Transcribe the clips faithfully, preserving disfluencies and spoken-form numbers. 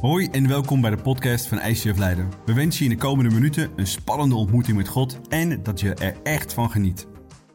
Hoi en welkom bij de podcast van I C F Leiden. We wensen je in de komende minuten een spannende ontmoeting met God en dat je er echt van geniet.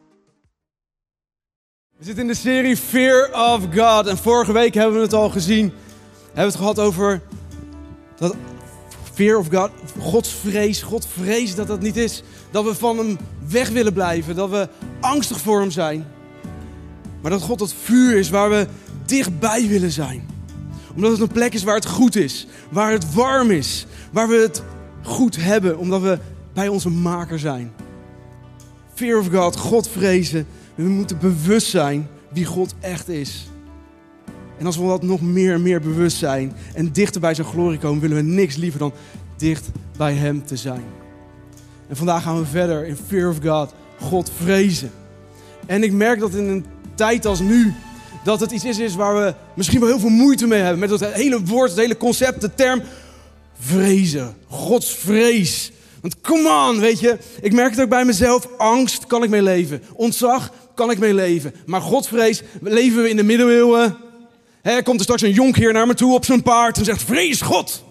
We zitten in de serie Fear of God en vorige week hebben we het al gezien. Hebben we het gehad over dat Fear of God, Gods vrees, God vrees dat dat niet is. Dat we van hem weg willen blijven, dat we angstig voor hem zijn. Maar dat God dat vuur is waar we dichtbij willen zijn. Omdat het een plek is waar het goed is, waar het warm is, waar we het goed hebben, omdat we bij onze maker zijn. Fear of God, God vrezen. We moeten bewust zijn wie God echt is. En als we dat nog meer en meer bewust zijn en dichter bij zijn glorie komen, willen we niks liever dan dicht bij hem te zijn. En vandaag gaan we verder in Fear of God, God vrezen. En ik merk dat in een tijd als nu, dat het iets is, is waar we misschien wel heel veel moeite mee hebben. Met het hele woord, het hele concept, de term vrezen. Gods vrees. Want come on, weet je. Ik merk het ook bij mezelf. Angst kan ik mee leven. Ontzag kan ik mee leven. Maar godsvrees, leven we in de middeleeuwen. He, komt er straks een jonkheer naar me toe op zijn paard en zegt, vrees God.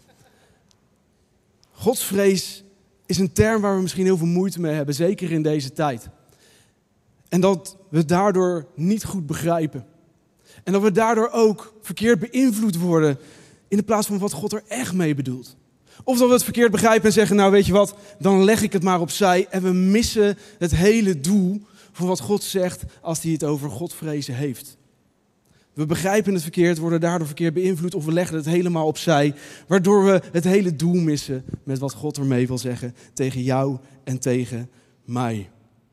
Godsvrees is een term waar we misschien heel veel moeite mee hebben. Zeker in deze tijd. En dat we daardoor niet goed begrijpen. En dat we daardoor ook verkeerd beïnvloed worden in de plaats van wat God er echt mee bedoelt. Of dat we het verkeerd begrijpen en zeggen, nou weet je wat, dan leg ik het maar opzij. En we missen het hele doel van wat God zegt als hij het over Godvrezen heeft. We begrijpen het verkeerd, worden daardoor verkeerd beïnvloed of we leggen het helemaal opzij. Waardoor we het hele doel missen met wat God ermee wil zeggen tegen jou en tegen mij.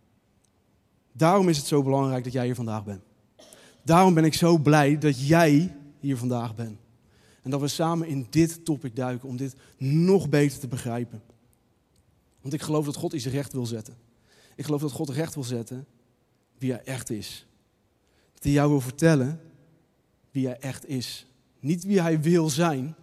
Daarom is het zo belangrijk dat jij hier vandaag bent. Daarom ben ik zo blij dat jij hier vandaag bent. En dat we samen in dit topic duiken om dit nog beter te begrijpen. Want ik geloof dat God iets recht wil zetten. Ik geloof dat God recht wil zetten wie hij echt is. Dat hij jou wil vertellen wie hij echt is. Niet wie hij wil zijn,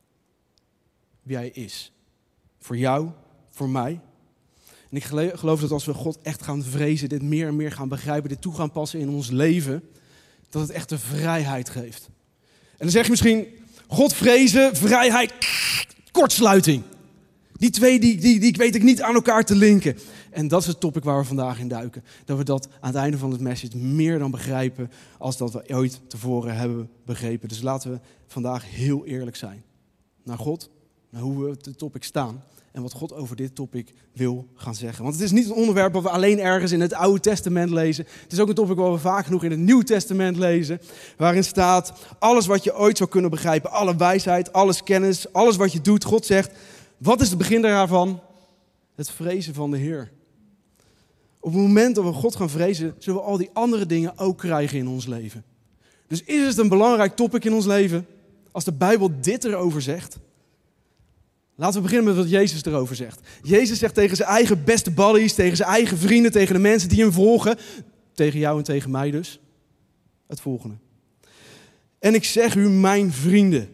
wie hij is. Voor jou, voor mij. En ik geloof dat als we God echt gaan vrezen, dit meer en meer gaan begrijpen, dit toe gaan passen in ons leven, dat het echt de vrijheid geeft. En dan zeg je misschien, God vrezen, vrijheid, kortsluiting. Die twee die, die, die weet ik niet aan elkaar te linken. En dat is het topic waar we vandaag in duiken. Dat we dat aan het einde van het message meer dan begrijpen als dat we ooit tevoren hebben begrepen. Dus laten we vandaag heel eerlijk zijn. Naar God, naar hoe we op het topic staan. En wat God over dit topic wil gaan zeggen. Want het is niet een onderwerp wat we alleen ergens in het Oude Testament lezen. Het is ook een topic wat we vaak genoeg in het Nieuwe Testament lezen. Waarin staat, alles wat je ooit zou kunnen begrijpen. Alle wijsheid, alles kennis, alles wat je doet. God zegt, wat is het begin daarvan? Het vrezen van de Heer. Op het moment dat we God gaan vrezen, zullen we al die andere dingen ook krijgen in ons leven. Dus is het een belangrijk topic in ons leven? Als de Bijbel dit erover zegt. Laten we beginnen met wat Jezus erover zegt. Jezus zegt tegen zijn eigen beste buddies, tegen zijn eigen vrienden, tegen de mensen die hem volgen, tegen jou en tegen mij dus, het volgende. En ik zeg u, mijn vrienden,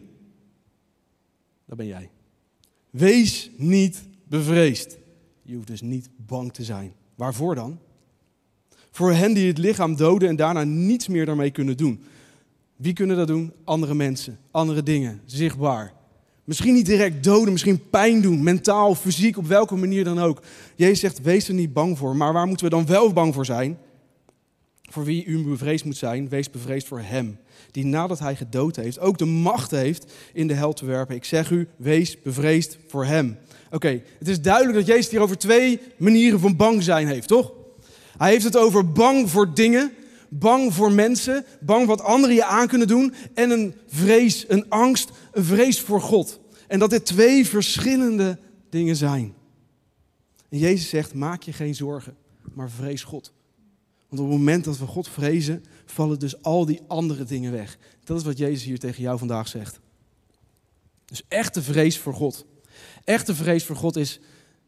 dat ben jij. Wees niet bevreesd. Je hoeft dus niet bang te zijn. Waarvoor dan? Voor hen die het lichaam doden en daarna niets meer daarmee kunnen doen. Wie kunnen dat doen? Andere mensen, andere dingen, zichtbaar. Misschien niet direct doden, misschien pijn doen, mentaal, fysiek, op welke manier dan ook. Jezus zegt, wees er niet bang voor. Maar waar moeten we dan wel bang voor zijn? Voor wie u bevreesd moet zijn, wees bevreesd voor hem. Die nadat hij gedood heeft, ook de macht heeft in de hel te werpen. Ik zeg u, wees bevreesd voor hem. Oké, okay, het is duidelijk dat Jezus hier over twee manieren van bang zijn heeft, toch? Hij heeft het over bang voor dingen, bang voor mensen, bang wat anderen je aan kunnen doen. En een vrees, een angst, een vrees voor God. En dat dit twee verschillende dingen zijn. En Jezus zegt, maak je geen zorgen, maar vrees God. Want op het moment dat we God vrezen, vallen dus al die andere dingen weg. Dat is wat Jezus hier tegen jou vandaag zegt. Dus echte vrees voor God. Echte vrees voor God is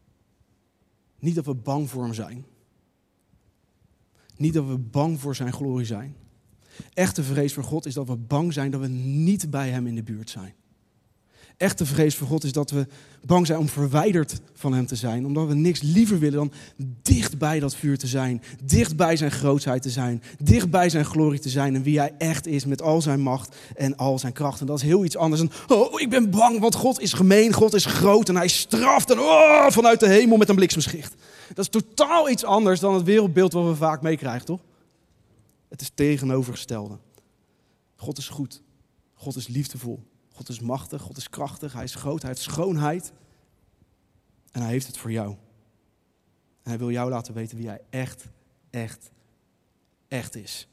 niet dat we bang voor hem zijn. Niet dat we bang voor zijn glorie zijn. Echte vrees voor God is dat we bang zijn dat we niet bij hem in de buurt zijn. Echte vrees voor God is dat we bang zijn om verwijderd van hem te zijn. Omdat we niks liever willen dan dicht bij dat vuur te zijn. Dicht bij zijn grootheid te zijn. Dicht bij zijn glorie te zijn. En wie hij echt is met al zijn macht en al zijn kracht. En dat is heel iets anders dan, oh, ik ben bang, want God is gemeen, God is groot en hij straft en oh, vanuit de hemel met een bliksemschicht. Dat is totaal iets anders dan het wereldbeeld wat we vaak meekrijgen, toch? Het is tegenovergestelde. God is goed. God is liefdevol. God is machtig. God is krachtig. Hij is groot. Hij heeft schoonheid. En hij heeft het voor jou. En hij wil jou laten weten wie hij echt, echt, echt is.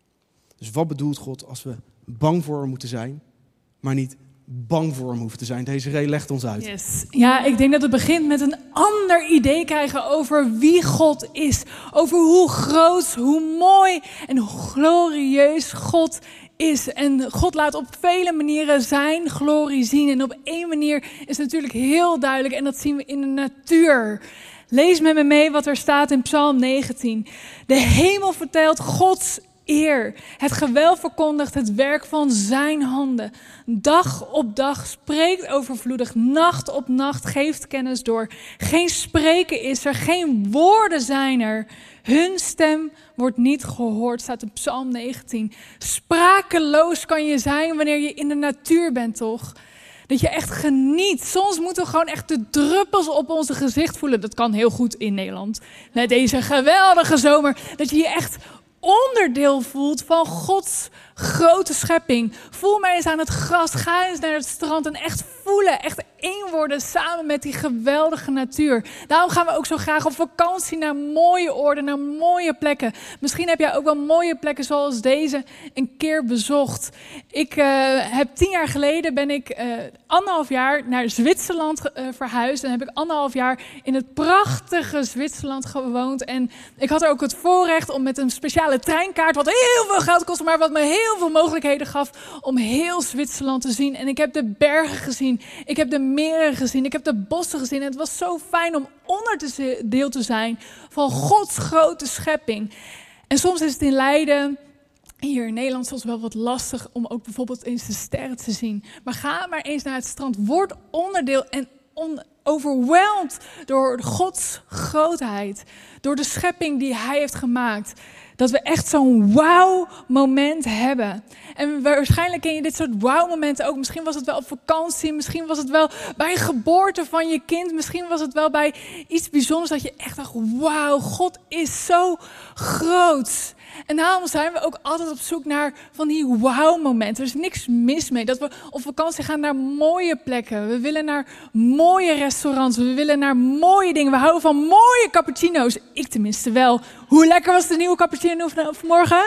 Dus wat bedoelt God als we bang voor hem moeten zijn, maar niet bang voor hem hoeven te zijn? Deze reden legt ons uit. Yes. Ja, ik denk dat het begint met een ander idee krijgen over wie God is. Over hoe groot, hoe mooi en hoe glorieus God is. En God laat op vele manieren zijn glorie zien. En op één manier is het natuurlijk heel duidelijk. En dat zien we in de natuur. Lees met me mee wat er staat in Psalm negentien. De hemel vertelt Gods eer. Het gewelf verkondigt het werk van zijn handen. Dag op dag spreekt overvloedig. Nacht op nacht geeft kennis door. Geen spreken is er, geen woorden zijn er. Hun stem wordt niet gehoord, staat in Psalm negentien. Sprakeloos kan je zijn wanneer je in de natuur bent, toch? Dat je echt geniet. Soms moeten we gewoon echt de druppels op onze gezicht voelen. Dat kan heel goed in Nederland. Met deze geweldige zomer. Dat je je echt onderdeel voelt van Gods grote schepping. Voel mij eens aan het gras. Ga eens naar het strand en echt voelen. Echt één worden samen met die geweldige natuur. Daarom gaan we ook zo graag op vakantie naar mooie oorden, naar mooie plekken. Misschien heb jij ook wel mooie plekken zoals deze een keer bezocht. Ik uh, heb tien jaar geleden ben ik uh, anderhalf jaar naar Zwitserland uh, verhuisd. En heb ik anderhalf jaar in het prachtige Zwitserland gewoond. En ik had er ook het voorrecht om met een speciale treinkaart, wat heel veel geld kostte, maar wat me heel veel mogelijkheden gaf om heel Zwitserland te zien. En ik heb de bergen gezien. Ik heb de meren gezien. Ik heb de bossen gezien. En het was zo fijn om onderdeel te zijn van Gods grote schepping. En soms is het in Leiden, hier in Nederland, soms wel wat lastig om ook bijvoorbeeld eens de sterren te zien. Maar ga maar eens naar het strand. Word onderdeel en on- overwhelmed door Gods grootheid. Door de schepping die hij heeft gemaakt. Dat we echt zo'n wauw-moment hebben. En waarschijnlijk ken je dit soort wauw-momenten ook. Misschien was het wel op vakantie. Misschien was het wel bij een geboorte van je kind. Misschien was het wel bij iets bijzonders dat je echt dacht, wauw, God is zo groot. En daarom zijn we ook altijd op zoek naar van die wauw-momenten. Er is niks mis mee. Dat we op vakantie gaan naar mooie plekken. We willen naar mooie restaurants. We willen naar mooie dingen. We houden van mooie cappuccino's. Ik tenminste wel. Hoe lekker was de nieuwe cappuccino vanmorgen?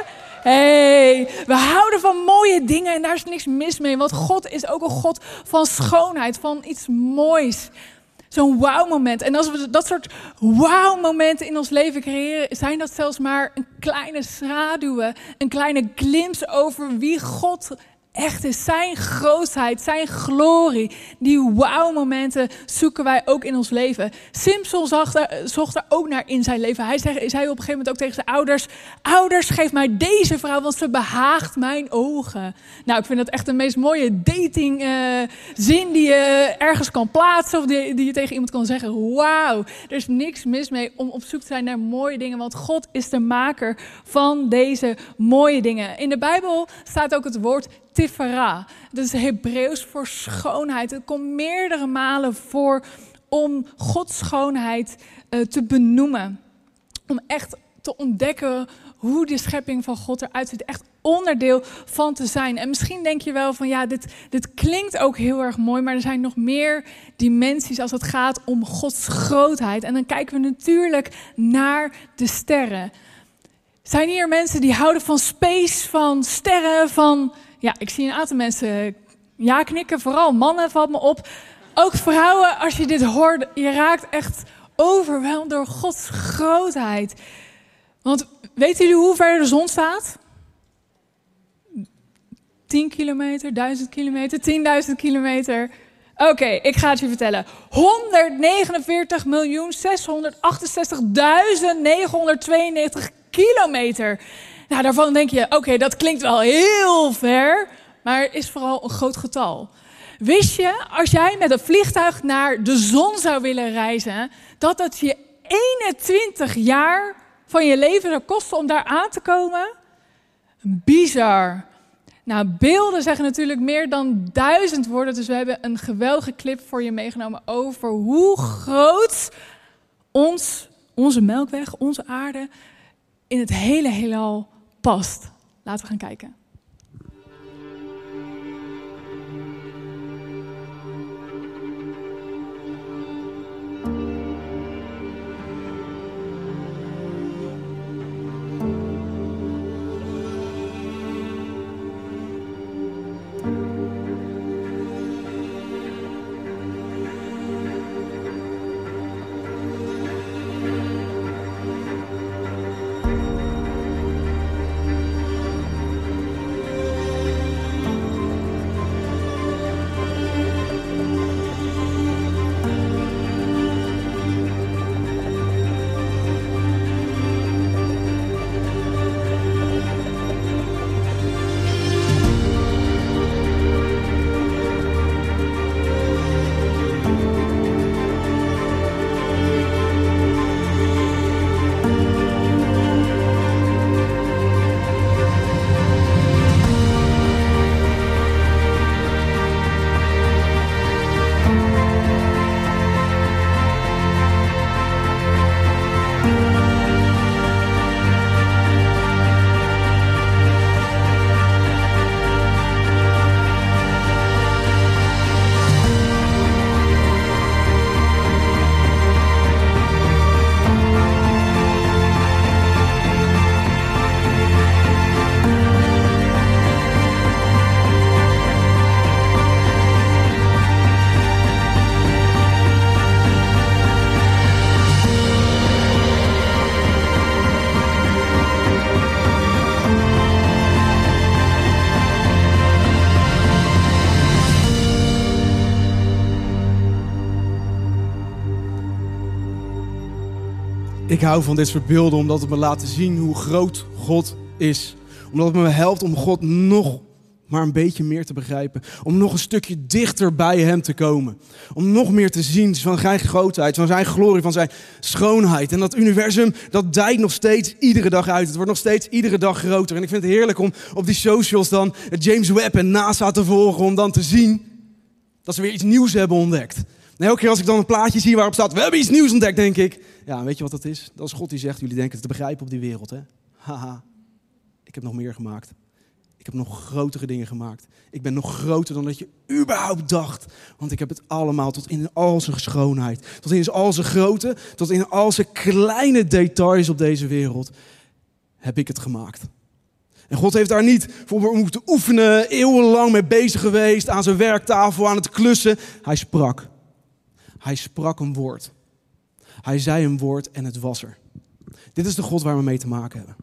Hey, we houden van mooie dingen en daar is niks mis mee. Want God is ook een God van schoonheid, van iets moois. Zo'n wauw-moment. En als we dat soort wauw-momenten in ons leven creëren, zijn dat zelfs maar een kleine schaduwen, een kleine glimp over wie God echt is. Zijn grootheid, zijn glorie. Die wauw-momenten zoeken wij ook in ons leven. Simpson zag er, zocht er ook naar in zijn leven. Hij zei, zei op een gegeven moment ook tegen zijn ouders, ouders, geef mij deze vrouw, want ze behaagt mijn ogen. Nou, ik vind dat echt de meest mooie dating uh, zin die je ergens kan plaatsen of die, die je tegen iemand kan zeggen. Wauw, er is niks mis mee om op zoek te zijn naar mooie dingen, want God is de maker van deze mooie dingen. In de Bijbel staat ook het woord Tifara. Dat is Hebreeuws voor schoonheid. Het komt meerdere malen voor om Gods schoonheid uh, te benoemen. Om echt te ontdekken hoe de schepping van God eruit ziet. Echt onderdeel van te zijn. En misschien denk je wel van ja, dit, dit klinkt ook heel erg mooi. Maar er zijn nog meer dimensies als het gaat om Gods grootheid. En dan kijken we natuurlijk naar de sterren. Zijn hier mensen die houden van space, van sterren, van... Ja, ik zie een aantal mensen ja knikken, vooral mannen valt me op. Ook vrouwen, als je dit hoort, je raakt echt overweldigd door Gods grootheid. Want weten jullie hoe ver de zon staat? tien kilometer, duizend kilometer, tienduizend kilometer. Oké, okay, ik ga het je vertellen. honderdnegenenveertig miljoen zeshonderdachtzestigduizend negenhonderdtweeënnegentig kilometer. Nou, daarvan denk je, oké, okay, dat klinkt wel heel ver, maar is vooral een groot getal. Wist je, als jij met een vliegtuig naar de zon zou willen reizen, dat het je eenentwintig jaar van je leven zou kosten om daar aan te komen? Bizar. Nou, beelden zeggen natuurlijk meer dan duizend woorden, dus we hebben een geweldige clip voor je meegenomen over hoe groot ons, onze Melkweg, onze aarde, in het hele heelal past. Laten we gaan kijken. Ik hou van dit soort beelden omdat het me laat zien hoe groot God is. Omdat het me helpt om God nog maar een beetje meer te begrijpen. Om nog een stukje dichter bij hem te komen. Om nog meer te zien van zijn grootheid, van zijn glorie, van zijn schoonheid. En dat universum, dat dijt nog steeds iedere dag uit. Het wordt nog steeds iedere dag groter. En ik vind het heerlijk om op die socials dan het James Webb en NASA te volgen. Om dan te zien dat ze weer iets nieuws hebben ontdekt. En elke keer als ik dan een plaatje zie waarop staat, we hebben iets nieuws ontdekt, denk ik. Ja, weet je wat dat is? Dat is God die zegt, jullie denken het te begrijpen op die wereld, hè? Haha, ik heb nog meer gemaakt. Ik heb nog grotere dingen gemaakt. Ik ben nog groter dan dat je überhaupt dacht. Want ik heb het allemaal tot in al zijn schoonheid. Tot in al zijn grootte. Tot in al zijn kleine details op deze wereld. Heb ik het gemaakt. En God heeft daar niet voor moeten oefenen. Eeuwenlang mee bezig geweest. Aan zijn werktafel, aan het klussen. Hij sprak. Hij sprak een woord. Hij zei een woord en het was er. Dit is de God waar we mee te maken hebben.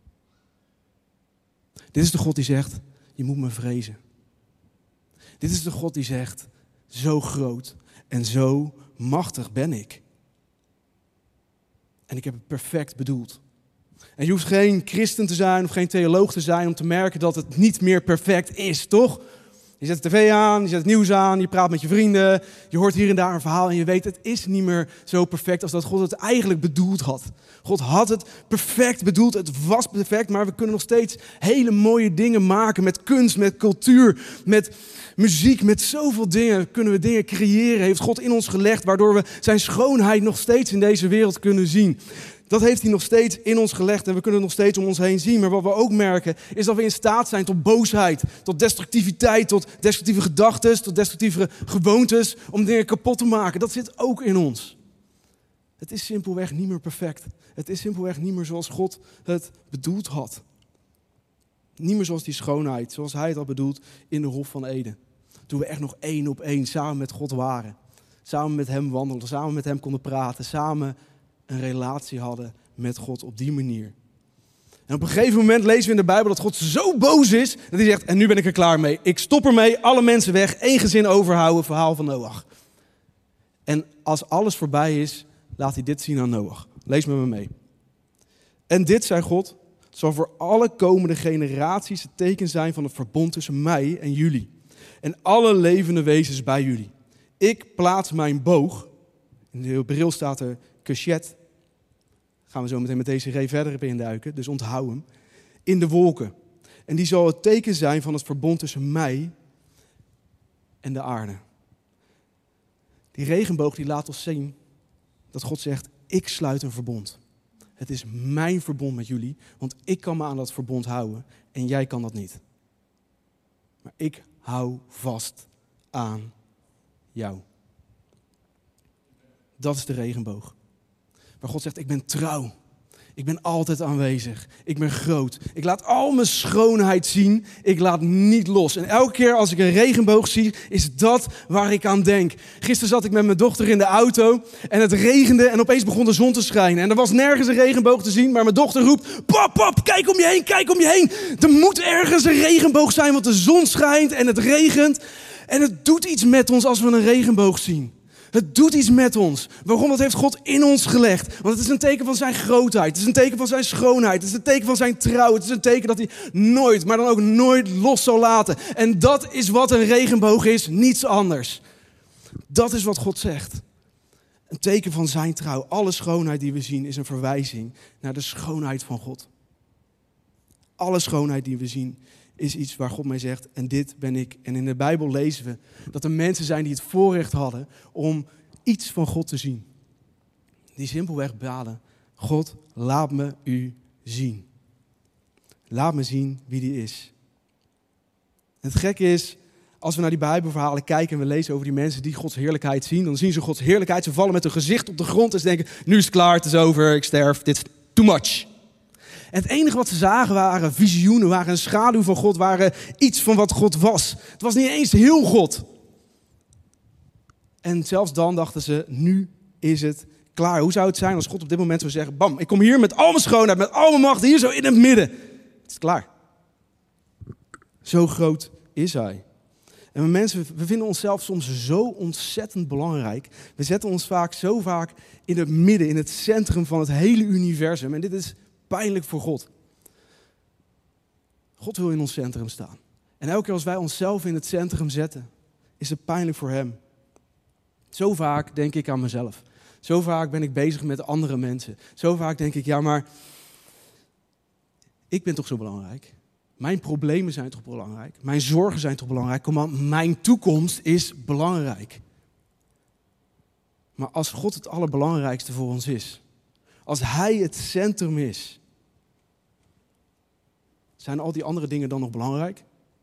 Dit is de God die zegt, je moet me vrezen. Dit is de God die zegt, zo groot en zo machtig ben ik. En ik heb het perfect bedoeld. En je hoeft geen christen te zijn of geen theoloog te zijn om te merken dat het niet meer perfect is, toch? Je zet de tv aan, je zet het nieuws aan, je praat met je vrienden, je hoort hier en daar een verhaal en je weet het is niet meer zo perfect als dat God het eigenlijk bedoeld had. God had het perfect bedoeld, het was perfect, maar we kunnen nog steeds hele mooie dingen maken met kunst, met cultuur, met muziek, met zoveel dingen kunnen we dingen creëren, heeft God in ons gelegd, waardoor we zijn schoonheid nog steeds in deze wereld kunnen zien. Dat heeft hij nog steeds in ons gelegd en we kunnen het nog steeds om ons heen zien. Maar wat we ook merken is dat we in staat zijn tot boosheid, tot destructiviteit, tot destructieve gedachten, tot destructieve gewoontes om dingen kapot te maken. Dat zit ook in ons. Het is simpelweg niet meer perfect. Het is simpelweg niet meer zoals God het bedoeld had. Niet meer zoals die schoonheid, zoals hij het had bedoeld in de Hof van Eden. Toen we echt nog één op één samen met God waren. Samen met hem wandelden, samen met hem konden praten, samen een relatie hadden met God op die manier. En op een gegeven moment lezen we in de Bijbel dat God zo boos is, dat hij zegt, en nu ben ik er klaar mee. Ik stop ermee, alle mensen weg, één gezin overhouden, verhaal van Noach. En als alles voorbij is, laat hij dit zien aan Noach. Lees met me mee. En dit, zei God, zal voor alle komende generaties het teken zijn van het verbond tussen mij en jullie. en alle levende wezens bij jullie. Ik plaats mijn boog, in de Hebreeuws staat er keshet, gaan we zo meteen met deze ree verder induiken, dus onthoud hem, in de wolken. En die zal het teken zijn van het verbond tussen mij en de aarde. Die regenboog die laat ons zien dat God zegt, ik sluit een verbond. Het is mijn verbond met jullie, want ik kan me aan dat verbond houden en jij kan dat niet. Maar ik hou vast aan jou. Dat is de regenboog. Waar God zegt, ik ben trouw. Ik ben altijd aanwezig. Ik ben groot. Ik laat al mijn schoonheid zien. Ik laat niet los. En elke keer als ik een regenboog zie, is dat waar ik aan denk. Gisteren zat ik met mijn dochter in de auto en het regende en opeens begon de zon te schijnen. En er was nergens een regenboog te zien, maar mijn dochter roept, pap, pap, kijk om je heen, kijk om je heen. Er moet ergens een regenboog zijn, want de zon schijnt en het regent. En het doet iets met ons als we een regenboog zien. Het doet iets met ons. Waarom? Dat heeft God in ons gelegd. Want het is een teken van zijn grootheid. Het is een teken van zijn schoonheid. Het is een teken van zijn trouw. Het is een teken dat hij nooit, maar dan ook nooit los zal laten. En dat is wat een regenboog is, niets anders. Dat is wat God zegt. Een teken van zijn trouw. Alle schoonheid die we zien is een verwijzing naar de schoonheid van God. Alle schoonheid die we zien is iets waar God mee zegt, en dit ben ik. En in de Bijbel lezen we dat er mensen zijn die het voorrecht hadden om iets van God te zien. Die simpelweg baden, God, laat me u zien. Laat me zien wie die is. En het gekke is, als we naar die Bijbelverhalen kijken en we lezen over die mensen die Gods heerlijkheid zien, dan zien ze Gods heerlijkheid, ze vallen met hun gezicht op de grond en ze denken, nu is het klaar, het is over, ik sterf, dit is too much. En het enige wat ze zagen waren visioenen, waren een schaduw van God, waren iets van wat God was. Het was niet eens heel God. En zelfs dan dachten ze, nu is het klaar. Hoe zou het zijn als God op dit moment zou zeggen, bam, ik kom hier met al mijn schoonheid, met al mijn macht, hier zo in het midden. Het is klaar. Zo groot is hij. En we mensen, we vinden onszelf soms zo ontzettend belangrijk. We zetten ons vaak zo vaak in het midden, in het centrum van het hele universum. En dit is pijnlijk voor God. God wil in ons centrum staan. En elke keer als wij onszelf in het centrum zetten, is het pijnlijk voor hem. Zo vaak denk ik aan mezelf. Zo vaak ben ik bezig met andere mensen. Zo vaak denk ik, ja maar, ik ben toch zo belangrijk? Mijn problemen zijn toch belangrijk? Mijn zorgen zijn toch belangrijk? Kom aan, mijn toekomst is belangrijk. Maar als God het allerbelangrijkste voor ons is, als hij het centrum is, zijn al die andere dingen dan nog belangrijk?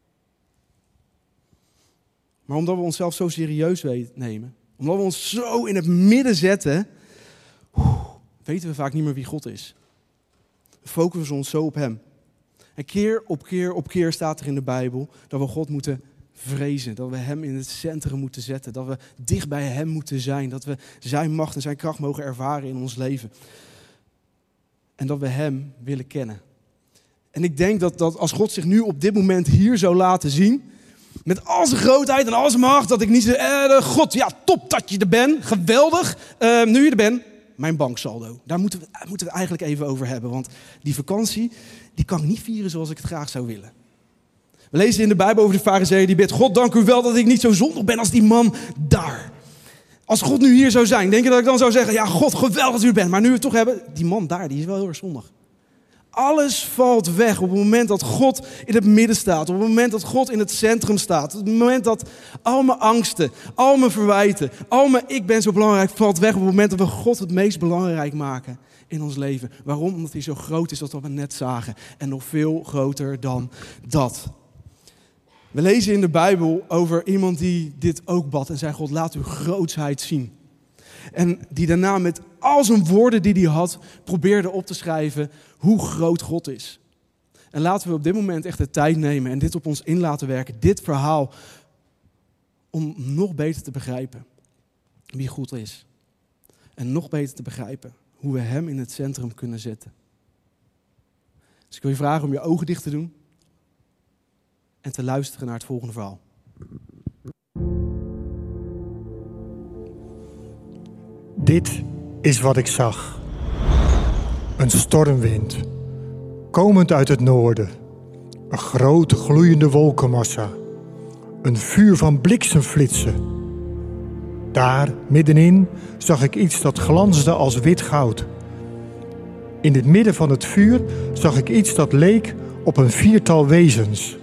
Maar omdat we onszelf zo serieus nemen, omdat we ons zo in het midden zetten, weten we vaak niet meer wie God is. We focussen ons zo op hem. En keer op keer op keer staat er in de Bijbel dat we God moeten vrezen. Dat we hem in het centrum moeten zetten. Dat we dicht bij hem moeten zijn. Dat we zijn macht en zijn kracht mogen ervaren in ons leven. En dat we hem willen kennen. En ik denk dat, dat als God zich nu op dit moment hier zou laten zien, met al zijn grootheid en al zijn macht, dat ik niet zeg, eh, God, ja, top dat je er bent, geweldig, uh, nu je er bent, mijn banksaldo. Daar moeten we, moeten we eigenlijk even over hebben, want die vakantie, die kan ik niet vieren zoals ik het graag zou willen. We lezen in de Bijbel over de Farizeeën die bidt, God, dank u wel dat ik niet zo zondig ben als die man daar. Als God nu hier zou zijn, denk je dat ik dan zou zeggen, ja, God, geweldig dat u er bent. Maar nu we het toch hebben, die man daar, die is wel heel erg zondig. Alles valt weg op het moment dat God in het midden staat. Op het moment dat God in het centrum staat. Op het moment dat al mijn angsten, al mijn verwijten, al mijn ik ben zo belangrijk valt weg. Op het moment dat we God het meest belangrijk maken in ons leven. Waarom? Omdat hij zo groot is als dat we net zagen. En nog veel groter dan dat. We lezen in de Bijbel over iemand die dit ook bad. En zei, God, laat uw grootsheid zien. En die daarna met al zijn woorden die hij had, probeerde op te schrijven hoe groot God is. En laten we op dit moment echt de tijd nemen en dit op ons in laten werken. Dit verhaal om nog beter te begrijpen wie God is. En nog beter te begrijpen hoe we hem in het centrum kunnen zetten. Dus ik wil je vragen om je ogen dicht te doen en te luisteren naar het volgende verhaal. Dit is wat ik zag. Een stormwind, komend uit het noorden. Een grote gloeiende wolkenmassa. een vuur van bliksemflitsen. Daar, middenin, zag ik iets dat glansde als wit goud. In het midden van het vuur zag ik iets dat leek op een viertal wezens.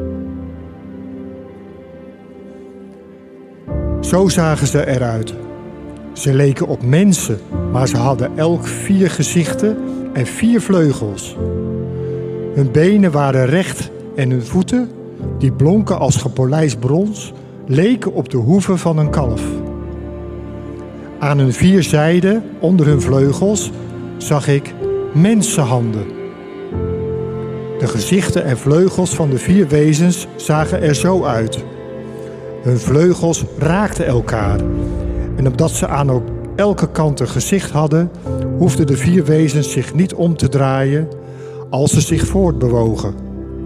Zo zagen ze eruit. Ze leken op mensen, maar ze hadden elk vier gezichten en vier vleugels. Hun benen waren recht en hun voeten, die blonken als gepolijst brons, leken op de hoeven van een kalf. Aan hun vier zijden, onder hun vleugels, zag ik mensenhanden. De gezichten en vleugels van de vier wezens zagen er zo uit. Hun vleugels raakten elkaar. En omdat ze aan elke kant een gezicht hadden, hoefden de vier wezens zich niet om te draaien als ze zich voortbewogen.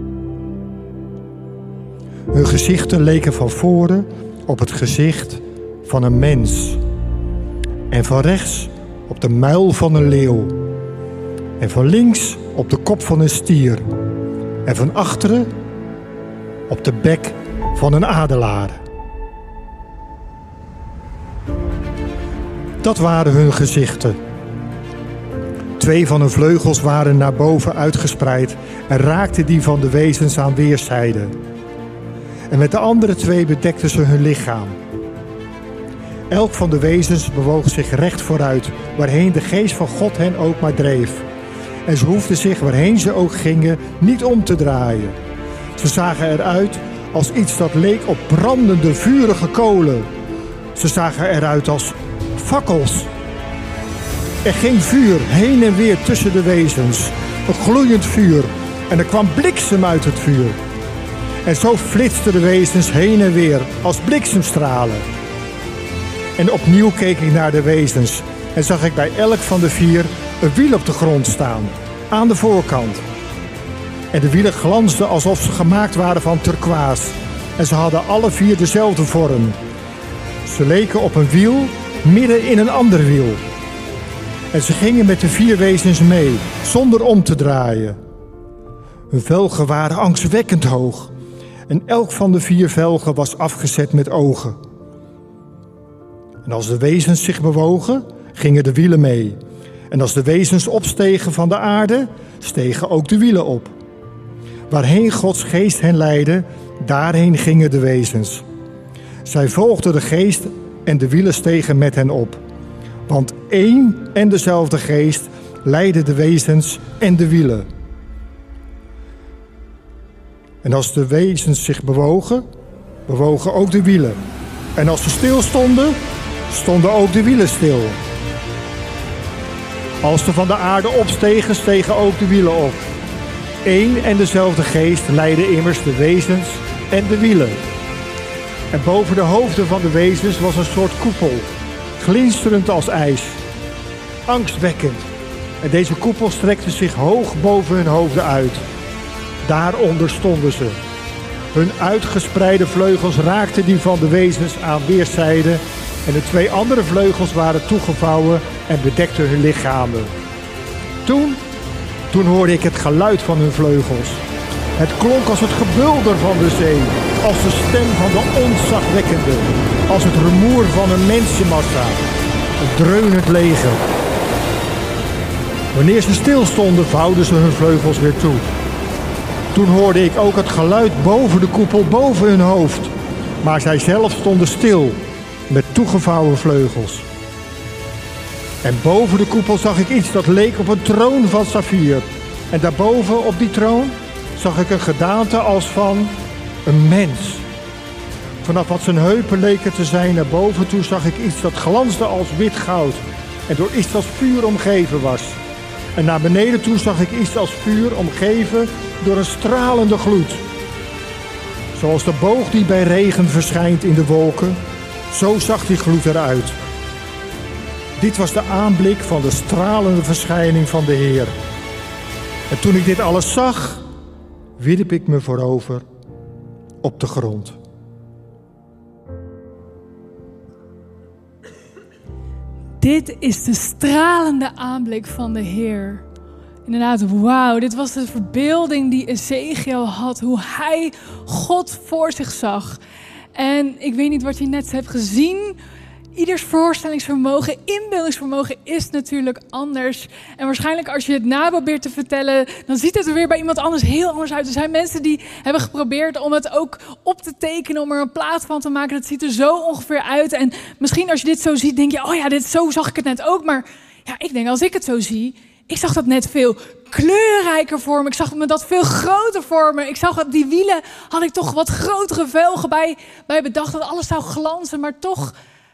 Hun gezichten leken van voren op het gezicht van een mens. En van rechts op de muil van een leeuw. En van links op de kop van een stier. En van achteren op de bek van een adelaar. Dat waren hun gezichten. Twee van hun vleugels waren naar boven uitgespreid en raakten die van de wezens aan weerszijden. En met de andere twee bedekten ze hun lichaam. Elk van de wezens bewoog zich recht vooruit, waarheen de geest van God hen ook maar dreef. En ze hoefden zich, waarheen ze ook gingen, niet om te draaien. Ze zagen eruit als iets dat leek op brandende, vurige kolen. Ze zagen eruit als fakkels. Er ging vuur heen en weer tussen de wezens. Een gloeiend vuur. En er kwam bliksem uit het vuur. En zo flitsten de wezens heen en weer als bliksemstralen. En opnieuw keek ik naar de wezens. En zag ik bij elk van de vier een wiel op de grond staan. Aan de voorkant. En de wielen glansden alsof ze gemaakt waren van turkoois. En ze hadden alle vier dezelfde vorm. Ze leken op een wiel midden in een ander wiel. En ze gingen met de vier wezens mee, zonder om te draaien. Hun velgen waren angstwekkend hoog. En elk van de vier velgen was afgezet met ogen. En als de wezens zich bewogen, gingen de wielen mee. En als de wezens opstegen van de aarde, stegen ook de wielen op. Waarheen Gods geest hen leidde, daarheen gingen de wezens. Zij volgden de geest en de wielen stegen met hen op. Want één en dezelfde geest leidde de wezens en de wielen. En als de wezens zich bewogen, bewogen ook de wielen. En als ze stilstonden, stonden ook de wielen stil. Als ze van de aarde opstegen, stegen ook de wielen op. Eén en dezelfde geest leidde immers de wezens en de wielen. En boven de hoofden van de wezens was een soort koepel, glinsterend als ijs. Angstwekkend. En deze koepel strekte zich hoog boven hun hoofden uit. Daaronder stonden ze. Hun uitgespreide vleugels raakten die van de wezens aan weerszijden. En de twee andere vleugels waren toegevouwen en bedekten hun lichamen. Toen, toen hoorde ik het geluid van hun vleugels. Het klonk als het gebulder van de zee, als de stem van de ontzagwekkende, als het rumoer van een mensenmassa, een dreunend leger. Wanneer ze stilstonden, vouwden ze hun vleugels weer toe. Toen hoorde ik ook het geluid boven de koepel, boven hun hoofd. Maar zij zelf stonden stil, met toegevouwen vleugels. En boven de koepel zag ik iets dat leek op een troon van saffier. En daarboven op die troon zag ik een gedaante als van een mens. Vanaf wat zijn heupen leken te zijn naar boven toe zag ik iets dat glansde als wit goud en door iets als vuur omgeven was. En naar beneden toe zag ik iets als vuur omgeven door een stralende gloed. Zoals de boog die bij regen verschijnt in de wolken, zo zag die gloed eruit. Dit was de aanblik van de stralende verschijning van de Heer. En toen ik dit alles zag, wierp ik me voorover op de grond. Dit is de stralende aanblik van de Heer. Inderdaad, wauw, dit was de verbeelding die Ezekiel had, hoe hij God voor zich zag. En ik weet niet wat je net hebt gezien. Ieders voorstellingsvermogen, inbeeldingsvermogen is natuurlijk anders. En waarschijnlijk als je het na probeert te vertellen, dan ziet het er weer bij iemand anders heel anders uit. Er zijn mensen die hebben geprobeerd om het ook op te tekenen, om er een plaat van te maken. Dat ziet er zo ongeveer uit. En misschien als je dit zo ziet, denk je, oh ja, dit, zo zag ik het net ook. Maar ja, ik denk, als ik het zo zie, ik zag dat net veel kleurrijker voor me. Ik zag me dat veel groter voor me. Ik zag dat die wielen, had ik toch wat grotere velgen bij, bij bedacht, dat alles zou glanzen, maar toch...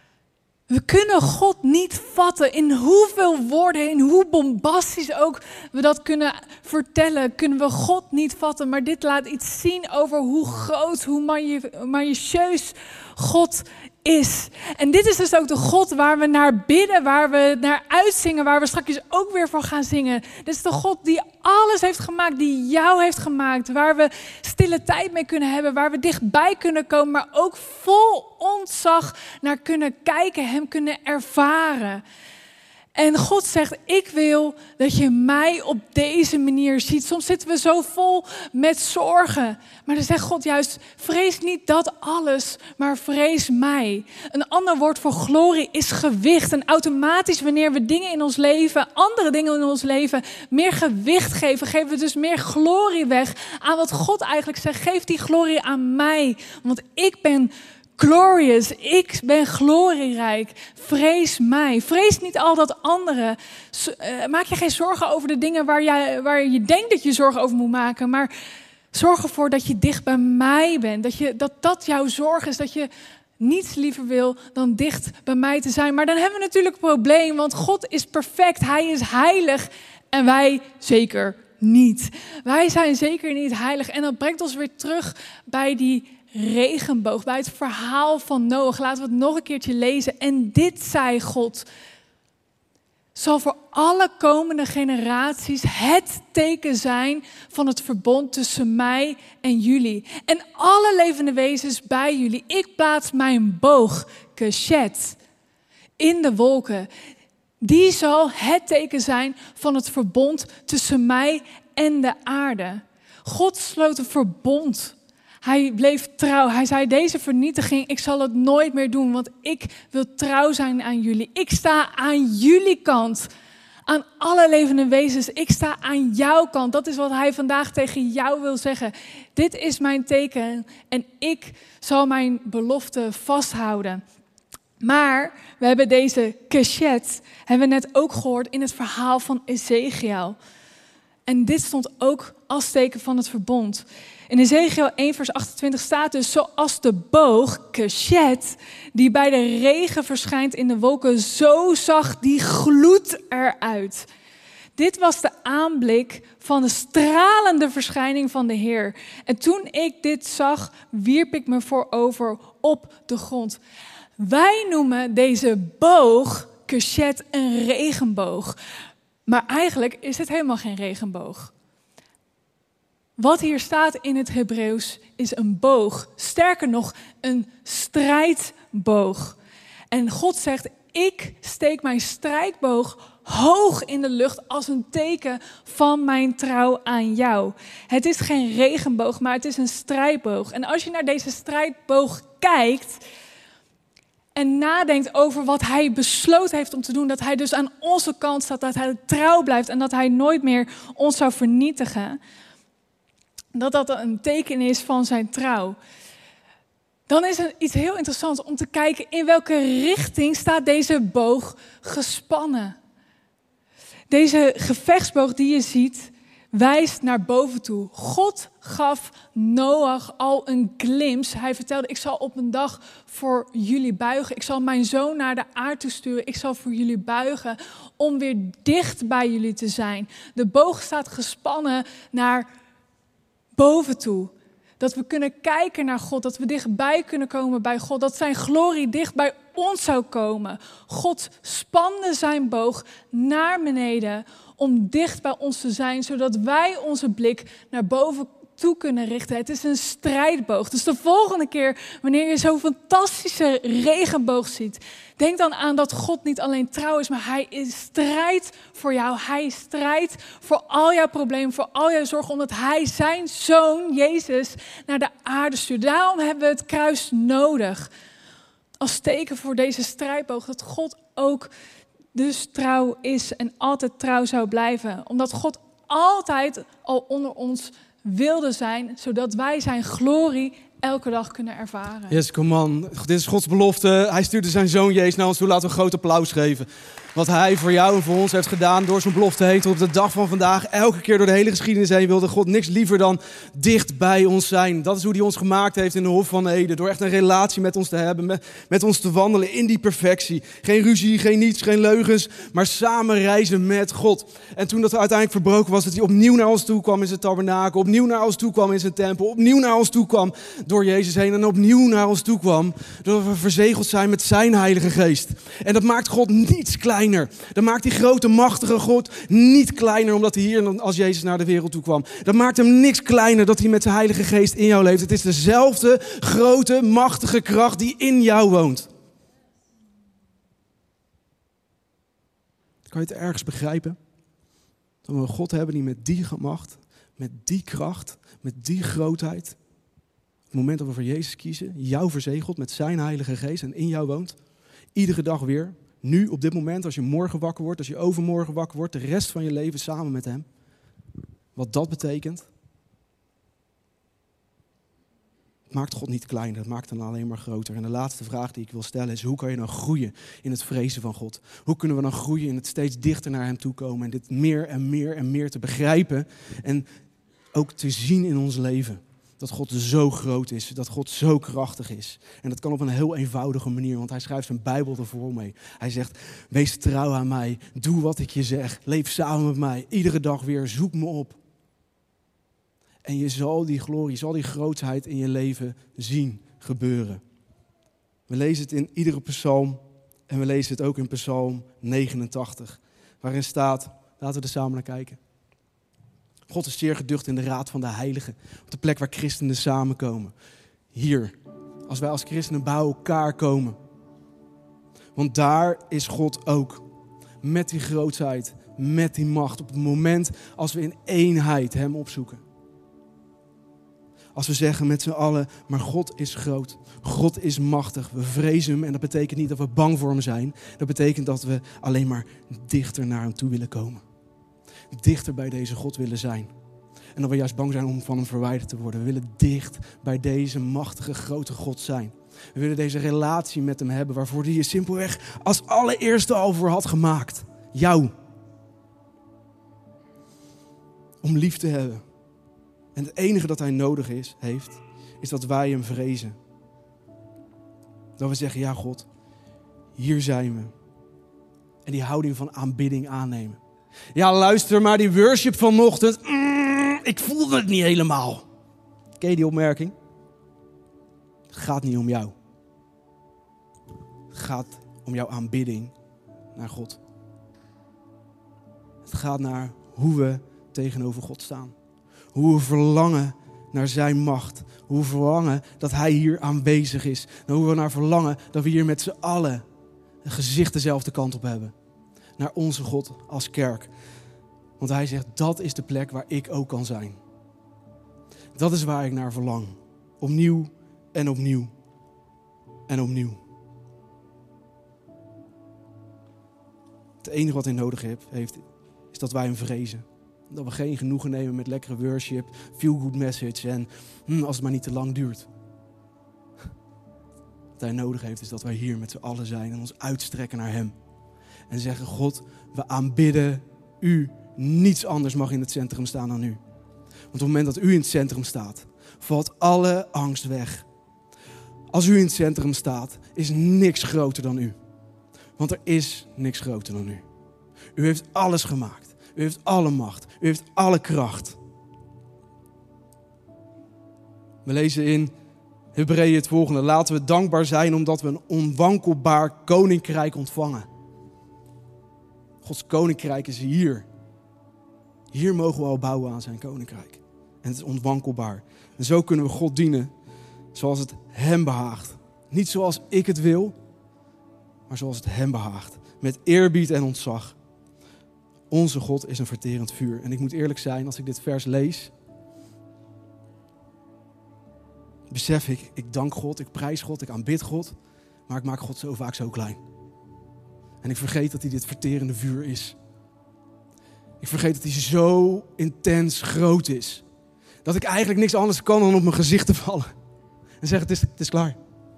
We kunnen God niet vatten in hoeveel woorden, in hoe bombastisch ook we dat kunnen vertellen. Kunnen we God niet vatten, maar dit laat iets zien over hoe groot, hoe majestueus God is. En dit is dus ook de God waar we naar bidden, waar we naar uitzingen, waar we straks ook weer van gaan zingen. Dit is de God die alles heeft gemaakt, die jou heeft gemaakt, waar we stille tijd mee kunnen hebben, waar we dichtbij kunnen komen, maar ook vol ontzag naar kunnen kijken, hem kunnen ervaren. En God zegt, ik wil dat je mij op deze manier ziet. Soms zitten we zo vol met zorgen. Maar dan zegt God juist, vrees niet dat alles, maar vrees mij. Een ander woord voor glorie is gewicht. En automatisch wanneer we dingen in ons leven, andere dingen in ons leven, meer gewicht geven, geven we dus meer glorie weg aan wat God eigenlijk zegt. Geef die glorie aan mij, want ik ben glorious, ik ben glorierijk. Vrees mij. Vrees niet al dat andere. Maak je geen zorgen over de dingen waar, jij, waar je denkt dat je zorgen over moet maken. Maar zorg ervoor dat je dicht bij mij bent. Dat, je, dat dat jouw zorg is. Dat je niets liever wil dan dicht bij mij te zijn. Maar dan hebben we natuurlijk een probleem. Want God is perfect. Hij is heilig. En wij zeker niet. Wij zijn zeker niet heilig. En dat brengt ons weer terug bij die regenboog, bij het verhaal van Noach. Laten we het nog een keertje lezen. En dit zei God, zal voor alle komende generaties het teken zijn van het verbond tussen mij en jullie. En alle levende wezens bij jullie. Ik plaats mijn boog, keshet, in de wolken. Die zal het teken zijn van het verbond tussen mij en de aarde. God sloot een verbond. Hij bleef trouw. Hij zei, deze vernietiging, ik zal het nooit meer doen, want ik wil trouw zijn aan jullie. Ik sta aan jullie kant. Aan alle levende wezens. Ik sta aan jouw kant. Dat is wat hij vandaag tegen jou wil zeggen. Dit is mijn teken en ik zal mijn belofte vasthouden. Maar we hebben deze keshet, hebben we net ook gehoord in het verhaal van Ezekiel. En dit stond ook als teken van het verbond. In Ezekiel één vers achtentwintig staat dus, zoals de boog, keshet, die bij de regen verschijnt in de wolken, zo zag die gloed eruit. Dit was de aanblik van de stralende verschijning van de Heer. En toen ik dit zag, wierp ik me voorover op de grond. Wij noemen deze boog, keshet, een regenboog. Maar eigenlijk is het helemaal geen regenboog. Wat hier staat in het Hebreeuws is een boog. Sterker nog, een strijdboog. En God zegt, ik steek mijn strijdboog hoog in de lucht als een teken van mijn trouw aan jou. Het is geen regenboog, maar het is een strijdboog. En als je naar deze strijdboog kijkt en nadenkt over wat hij besloten heeft om te doen, dat hij dus aan onze kant staat, dat hij trouw blijft en dat hij nooit meer ons zou vernietigen, dat dat een teken is van zijn trouw. Dan is er iets heel interessants om te kijken in welke richting staat deze boog gespannen. Deze gevechtsboog die je ziet, wijst naar boven toe. God gaf Noach al een glimp. Hij vertelde, ik zal op een dag voor jullie buigen. Ik zal mijn zoon naar de aarde toe sturen. Ik zal voor jullie buigen om weer dicht bij jullie te zijn. De boog staat gespannen naar boven toe. Dat we kunnen kijken naar God, dat we dichtbij kunnen komen bij God, dat zijn glorie dicht bij ons zou komen. God spande zijn boog naar beneden om dicht bij ons te zijn, zodat wij onze blik naar boven toe kunnen richten. Het is een strijdboog. Dus de volgende keer, wanneer je zo'n fantastische regenboog ziet, denk dan aan dat God niet alleen trouw is, maar hij is strijdt voor jou. Hij strijdt voor al jouw problemen, voor al jouw zorgen, omdat hij zijn zoon, Jezus, naar de aarde stuurt. Daarom hebben we het kruis nodig. Als teken voor deze strijdboog, dat God ook dus trouw is en altijd trouw zou blijven. Omdat God altijd al onder ons wilde zijn, zodat wij zijn glorie elke dag kunnen ervaren. Yes, come on. Dit is Gods belofte. Hij stuurde zijn zoon Jezus naar ons toe. Laten we een groot applaus geven. Wat hij voor jou en voor ons heeft gedaan door zijn belofte heen tot op de dag van vandaag. Elke keer door de hele geschiedenis heen wilde God niks liever dan dicht bij ons zijn. Dat is hoe hij ons gemaakt heeft in de Hof van Eden. Door echt een relatie met ons te hebben, met, met ons te wandelen in die perfectie. Geen ruzie, geen niets, geen leugens, maar samen reizen met God. En toen dat uiteindelijk verbroken was, dat hij opnieuw naar ons toe kwam in zijn tabernakel, opnieuw naar ons toe kwam in zijn tempel, opnieuw naar ons toe kwam door Jezus heen en opnieuw naar ons toe kwam, doordat we verzegeld zijn met zijn Heilige Geest. En dat maakt God niets kleiner. Dat maakt die grote, machtige God niet kleiner, omdat hij hier als Jezus naar de wereld toe kwam. Dat maakt hem niks kleiner dat hij met zijn Heilige Geest in jou leeft. Het is dezelfde grote, machtige kracht die in jou woont. Kan je het ergens begrijpen? Dat we een God hebben die met die macht, met die kracht, met die grootheid, op het moment dat we voor Jezus kiezen, jou verzegelt met zijn Heilige Geest en in jou woont, iedere dag weer. Nu, op dit moment, als je morgen wakker wordt, als je overmorgen wakker wordt, de rest van je leven samen met hem. Wat dat betekent, maakt God niet kleiner, het maakt hem alleen maar groter. En de laatste vraag die ik wil stellen is, hoe kan je nou groeien in het vrezen van God? Hoe kunnen we dan groeien in het steeds dichter naar hem toe komen en dit meer en meer en meer te begrijpen en ook te zien in ons leven? Dat God zo groot is, dat God zo krachtig is. En dat kan op een heel eenvoudige manier, want hij schrijft zijn Bijbel ervoor mee. Hij zegt, wees trouw aan mij, doe wat ik je zeg, leef samen met mij, iedere dag weer, zoek me op. En je zal die glorie, je zal die grootheid in je leven zien gebeuren. We lezen het in iedere psalm en we lezen het ook in Psalm negenentachtig, waarin staat, laten we er samen naar kijken. God is zeer geducht in de raad van de heiligen. Op de plek waar christenen samenkomen. Hier, als wij als christenen bij elkaar komen. Want daar is God ook. Met die grootheid, met die macht. Op het moment als we in eenheid hem opzoeken. Als we zeggen met z'n allen, maar God is groot. God is machtig. We vrezen hem en dat betekent niet dat we bang voor hem zijn. Dat betekent dat we alleen maar dichter naar hem toe willen komen. Dichter bij deze God willen zijn. En dat we juist bang zijn om van hem verwijderd te worden. We willen dicht bij deze machtige, grote God zijn. We willen deze relatie met hem hebben waarvoor hij je simpelweg als allereerste al voor had gemaakt. Jou. Om lief te hebben. En het enige dat hij nodig is, heeft, is dat wij hem vrezen. Dat we zeggen, ja God, hier zijn we. En die houding van aanbidding aannemen. Ja, luister maar, die worship vanochtend, mm, ik voelde het niet helemaal. Ken je die opmerking? Het gaat niet om jou. Het gaat om jouw aanbidding naar God. Het gaat naar hoe we tegenover God staan. Hoe we verlangen naar zijn macht. Hoe we verlangen dat hij hier aanwezig is. En hoe we naar verlangen dat we hier met z'n allen een gezicht dezelfde kant op hebben. Naar onze God als kerk. Want hij zegt, dat is de plek waar ik ook kan zijn. Dat is waar ik naar verlang. Opnieuw en opnieuw en opnieuw. Het enige wat hij nodig heeft, is dat wij hem vrezen. Dat we geen genoegen nemen met lekkere worship, feel good message en hm, als het maar niet te lang duurt. Wat hij nodig heeft is dat wij hier met z'n allen zijn en ons uitstrekken naar hem. En zeggen, God, we aanbidden u. Niets anders mag in het centrum staan dan u. Want op het moment dat u in het centrum staat, valt alle angst weg. Als u in het centrum staat, is niks groter dan u. Want er is niks groter dan u. U heeft alles gemaakt. U heeft alle macht. U heeft alle kracht. We lezen in Hebreeën het volgende. Laten we dankbaar zijn omdat we een onwankelbaar koninkrijk ontvangen. Gods koninkrijk is hier. Hier mogen we al bouwen aan zijn koninkrijk. En het is onwankelbaar. En zo kunnen we God dienen zoals het hem behaagt. Niet zoals ik het wil, maar zoals het hem behaagt. Met eerbied en ontzag. Onze God is een verterend vuur. En ik moet eerlijk zijn, als ik dit vers lees, besef ik, ik dank God, ik prijs God, ik aanbid God, maar ik maak God zo vaak zo klein. En ik vergeet dat hij dit verterende vuur is. Ik vergeet dat hij zo intens groot is. Dat ik eigenlijk niks anders kan dan op mijn gezicht te vallen. En zeggen, het is, het is klaar.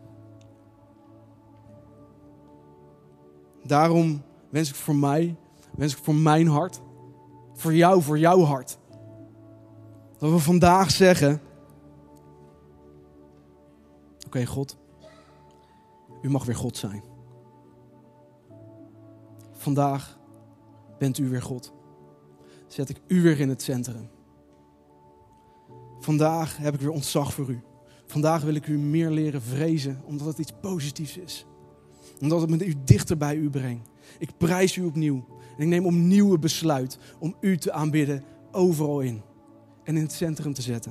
Daarom wens ik voor mij, wens ik voor mijn hart, voor jou, voor jouw hart. Dat we vandaag zeggen, oké okay, God, u mag weer God zijn. Vandaag bent u weer God. Zet ik u weer in het centrum. Vandaag heb ik weer ontzag voor u. Vandaag wil ik u meer leren vrezen, omdat het iets positiefs is. Omdat het me u dichter bij u brengt. Ik prijs u opnieuw. En ik neem opnieuw het besluit om u te aanbidden overal in. En in het centrum te zetten.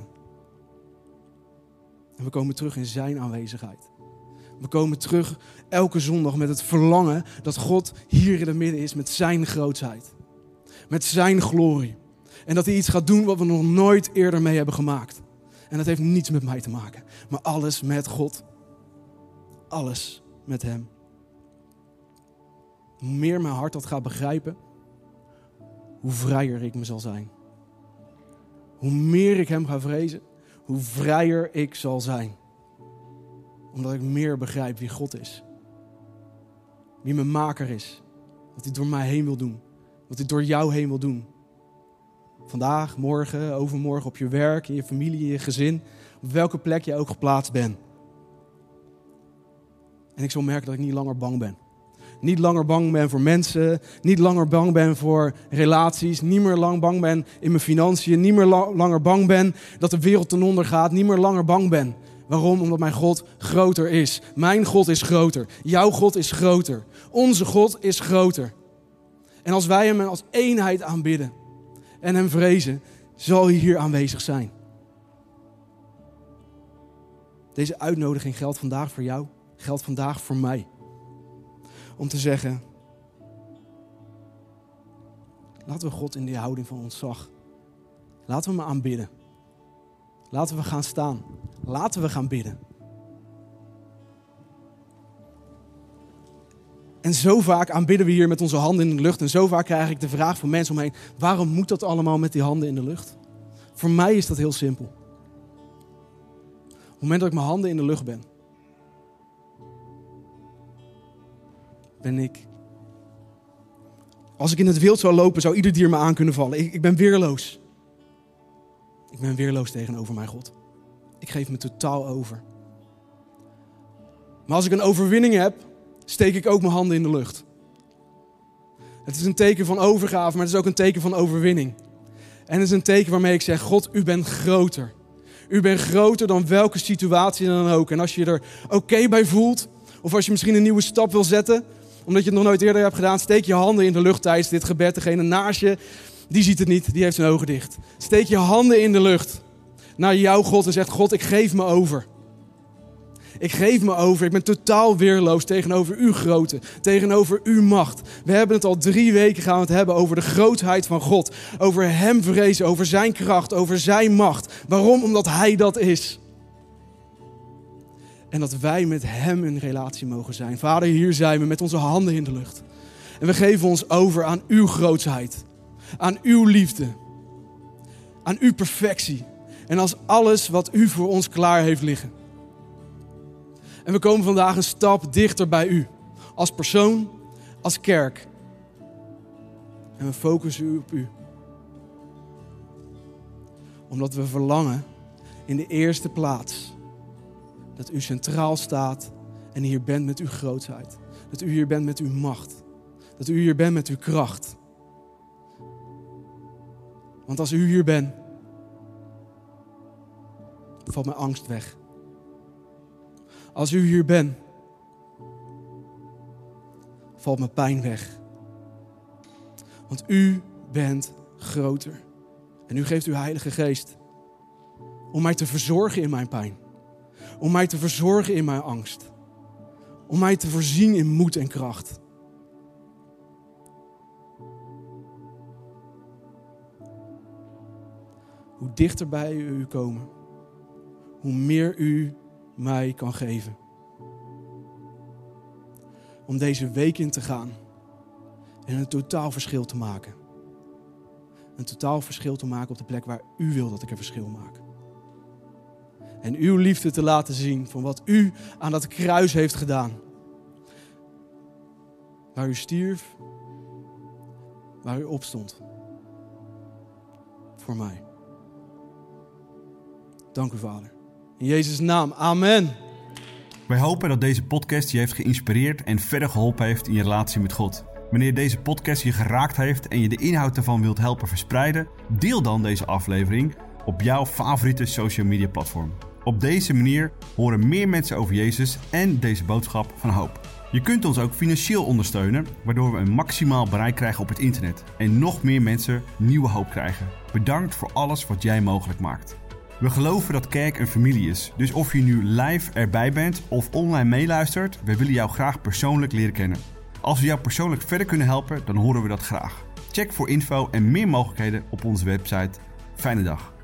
En we komen terug in zijn aanwezigheid. We komen terug elke zondag met het verlangen dat God hier in het midden is met zijn grootsheid. Met zijn glorie. En dat hij iets gaat doen wat we nog nooit eerder mee hebben gemaakt. En dat heeft niets met mij te maken. Maar alles met God. Alles met hem. Hoe meer mijn hart dat gaat begrijpen, hoe vrijer ik me zal zijn. Hoe meer ik hem ga vrezen, hoe vrijer ik zal zijn. Omdat ik meer begrijp wie God is. Wie mijn maker is. Wat hij door mij heen wil doen. Wat hij door jou heen wil doen. Vandaag, morgen, overmorgen, op je werk, in je familie, in je gezin. Op welke plek je ook geplaatst bent. En ik zal merken dat ik niet langer bang ben. Niet langer bang ben voor mensen. Niet langer bang ben voor relaties. Niet meer lang bang ben in mijn financiën. Niet meer la- langer bang ben dat de wereld ten onder gaat. Niet meer langer bang ben. Waarom? Omdat mijn God groter is. Mijn God is groter. Jouw God is groter. Onze God is groter. En als wij hem als eenheid aanbidden en hem vrezen, zal hij hier aanwezig zijn. Deze uitnodiging geldt vandaag voor jou, geldt vandaag voor mij. Om te zeggen, laten we God in die houding van ontzag, laten we hem aanbidden. Laten we gaan staan. Laten we gaan bidden. En zo vaak aanbidden we hier met onze handen in de lucht. En zo vaak krijg ik de vraag van mensen omheen, waarom moet dat allemaal met die handen in de lucht? Voor mij is dat heel simpel. Op het moment dat ik mijn handen in de lucht ben, ben ik... Als ik in het wild zou lopen, zou ieder dier me aan kunnen vallen. Ik, ik ben weerloos. Ik ben weerloos tegenover mijn God. Ik geef me totaal over. Maar als ik een overwinning heb, steek ik ook mijn handen in de lucht. Het is een teken van overgave, maar het is ook een teken van overwinning. En het is een teken waarmee ik zeg, God, u bent groter. U bent groter dan welke situatie dan ook. En als je er oké okay bij voelt, of als je misschien een nieuwe stap wil zetten, omdat je het nog nooit eerder hebt gedaan, steek je handen in de lucht tijdens dit gebed. Degene naast je, die ziet het niet, die heeft zijn ogen dicht. Steek je handen in de lucht naar jouw God en zegt, God, ik geef me over. Ik geef me over. Ik ben totaal weerloos tegenover uw grootte, tegenover uw macht. We hebben het al drie weken gaan we het hebben over de grootheid van God. Over hem vrezen, over zijn kracht, over zijn macht. Waarom? Omdat hij dat is. En dat wij met hem in relatie mogen zijn. Vader, hier zijn we met onze handen in de lucht. En we geven ons over aan uw grootheid. Aan uw liefde. Aan uw perfectie. En als alles wat u voor ons klaar heeft liggen. En we komen vandaag een stap dichter bij u. Als persoon, als kerk. En we focussen u op u. Omdat we verlangen in de eerste plaats dat u centraal staat en hier bent met uw grootheid. Dat u hier bent met uw macht. Dat u hier bent met uw kracht. Want als u hier bent, valt mijn angst weg. Als u hier bent, valt mijn pijn weg. Want u bent groter. En u geeft uw Heilige Geest om mij te verzorgen in mijn pijn. Om mij te verzorgen in mijn angst. Om mij te voorzien in moed en kracht. Hoe dichter bij u komen, hoe meer u mij kan geven. Om deze week in te gaan en een totaal verschil te maken. Een totaal verschil te maken op de plek waar u wil dat ik een verschil maak. En uw liefde te laten zien van wat u aan dat kruis heeft gedaan. Waar u stierf, waar u opstond. Voor mij. Dank u, Vader. In Jezus' naam, amen. Wij hopen dat deze podcast je heeft geïnspireerd en verder geholpen heeft in je relatie met God. Wanneer deze podcast je geraakt heeft en je de inhoud ervan wilt helpen verspreiden, deel dan deze aflevering op jouw favoriete social media platform. Op deze manier horen meer mensen over Jezus en deze boodschap van hoop. Je kunt ons ook financieel ondersteunen, waardoor we een maximaal bereik krijgen op het internet en nog meer mensen nieuwe hoop krijgen. Bedankt voor alles wat jij mogelijk maakt. We geloven dat kerk een familie is, dus of je nu live erbij bent of online meeluistert, we willen jou graag persoonlijk leren kennen. Als we jou persoonlijk verder kunnen helpen, dan horen we dat graag. Check voor info en meer mogelijkheden op onze website. Fijne dag.